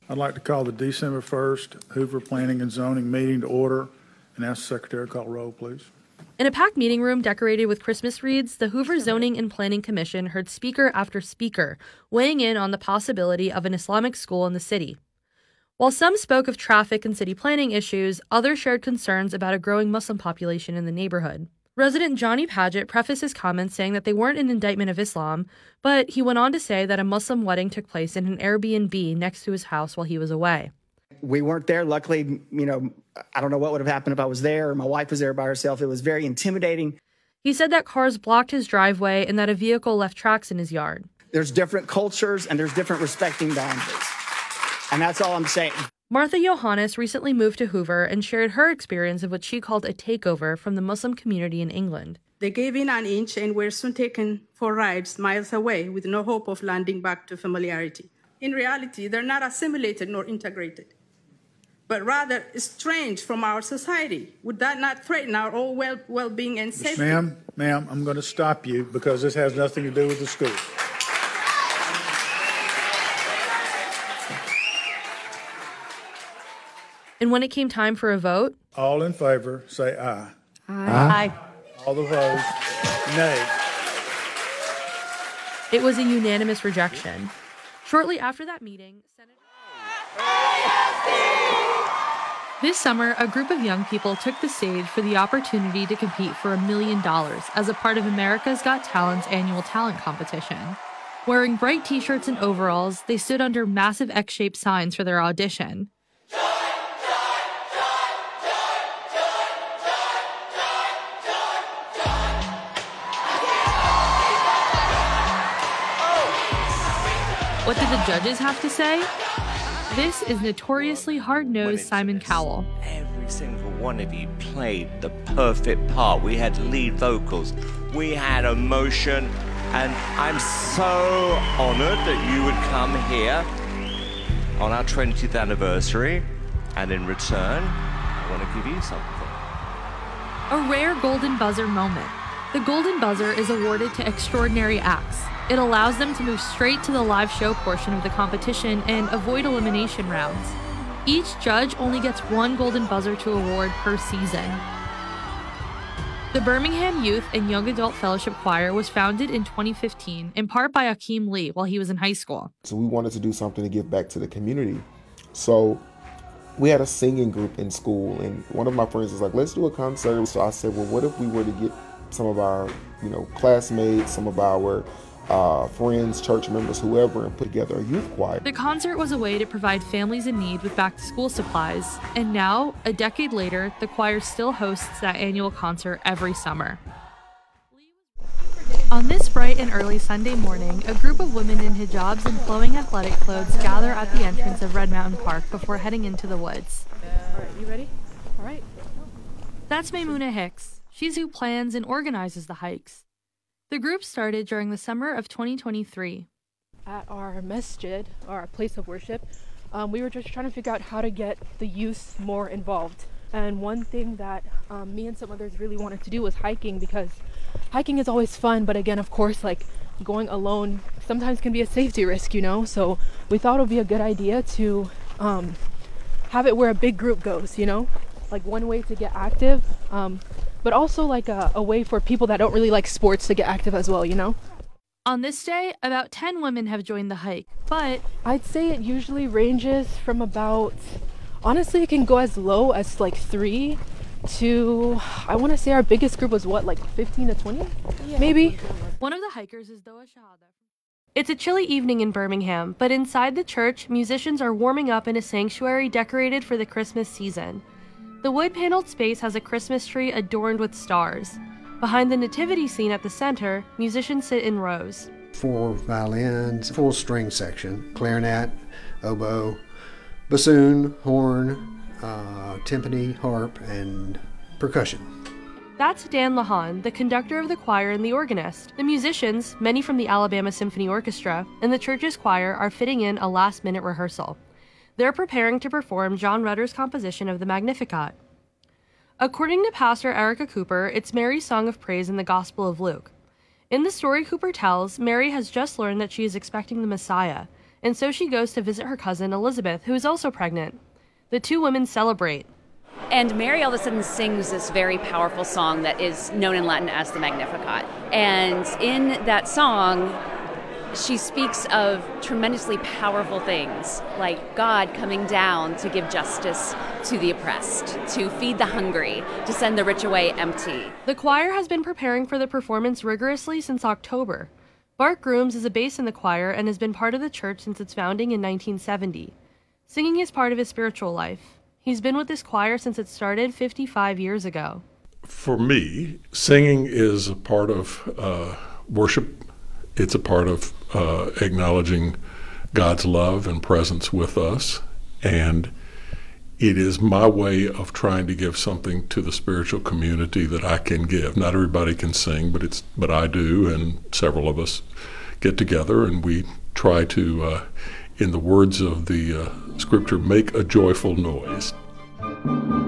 I'd like to call the December 1st Hoover Planning and Zoning meeting to order and ask the Secretary to call roll, please. In a packed meeting room decorated with Christmas wreaths, the Hoover Zoning and Planning Commission heard speaker after speaker weighing in on the possibility of an Islamic school in the city. While some spoke of traffic and city planning issues, others shared concerns about a growing Muslim population in the neighborhood. Resident Johnny Paget prefaced his comments saying that they weren't an indictment of Islam, but he went on to say that a Muslim wedding took place in an Airbnb next to his house while he was away. We weren't there. Luckily, I don't know what would have happened if I was there or my wife was there by herself. It was very intimidating. He said that cars blocked his driveway and that a vehicle left tracks in his yard. There's different cultures and there's different respecting boundaries. And that's all I'm saying. Martha Johannes recently moved to Hoover and shared her experience of what she called a takeover from the Muslim community in England. They gave in an inch and were soon taken for rides miles away with no hope of landing back to familiarity. In reality, they're not assimilated nor integrated, but rather estranged from our society. Would that not threaten our all well-being and safety? Ma'am, I'm going to stop you because this has nothing to do with the school. And when it came time for a vote, all in favor, say aye. Aye. All opposed, nay. It was a unanimous rejection. Shortly after that meeting, This summer, a group of young people took the stage for the opportunity to compete for $1 million as a part of America's Got Talent's annual talent competition. Wearing bright t-shirts and overalls, they stood under massive X-shaped signs for their audition. What did the judges have to say? This is notoriously hard-nosed Simon Cowell. Every single one of you played the perfect part. We had lead vocals, we had emotion, and I'm so honored that you would come here on our 20th anniversary, and in return, I want to give you something. A rare Golden Buzzer moment. The Golden Buzzer is awarded to extraordinary acts. It allows them to move straight to the live show portion of the competition and avoid elimination rounds. Each judge only gets one Golden Buzzer to award per season. The Birmingham Youth and Young Adult Fellowship Choir was founded in 2015, in part by Akeem Lee while he was in high school. So we wanted to do something to give back to the community. So we had a singing group in school, and one of my friends was like, let's do a concert. So I said, well, what if we were to get some of our, classmates, some of our friends, church members, whoever, and put together a youth choir. The concert was a way to provide families in need with back-to-school supplies, and now, a decade later, the choir still hosts that annual concert every summer. On this bright and early Sunday morning, a group of women in hijabs and flowing athletic clothes gather at the entrance of Red Mountain Park before heading into the woods. All right, you ready? All right. That's Maymuna Hicks. She's who plans and organizes the hikes. The group started during the summer of 2023. At our masjid, our place of worship, we were just trying to figure out how to get the youth more involved. And one thing that me and some others really wanted to do was hiking, because hiking is always fun, but again, of course, going alone sometimes can be a safety risk, So we thought it would be a good idea to have it where a big group goes, one way to get active, but also a way for people that don't really like sports to get active as well, On this day, about 10 women have joined the hike, but I'd say it usually ranges from honestly, it can go as low as 3 to, I want to say our biggest group was 15 to 20, maybe? One of the hikers is Doa Shahada. It's a chilly evening in Birmingham, but inside the church, musicians are warming up in a sanctuary decorated for the Christmas season. The wood-paneled space has a Christmas tree adorned with stars. Behind the nativity scene at the center, musicians sit in rows. 4 violins, full string section, clarinet, oboe, bassoon, horn, timpani, harp, and percussion. That's Dan Lahan, the conductor of the choir and the organist. The musicians, many from the Alabama Symphony Orchestra, and the church's choir are fitting in a last-minute rehearsal. They're preparing to perform John Rutter's composition of the Magnificat. According to Pastor Erica Cooper, it's Mary's song of praise in the Gospel of Luke. In the story Cooper tells, Mary has just learned that she is expecting the Messiah, and so she goes to visit her cousin Elizabeth, who is also pregnant. The two women celebrate. And Mary all of a sudden sings this very powerful song that is known in Latin as the Magnificat. And in that song, she speaks of tremendously powerful things, like God coming down to give justice to the oppressed, to feed the hungry, to send the rich away empty. The choir has been preparing for the performance rigorously since October. Bart Grooms is a bass in the choir and has been part of the church since its founding in 1970. Singing is part of his spiritual life. He's been with this choir since it started 55 years ago. For me, singing is a part of worship. It's a part of acknowledging God's love and presence with us. And it is my way of trying to give something to the spiritual community that I can give. Not everybody can sing, but I do, and several of us get together and we try to, in the words of the scripture, make a joyful noise.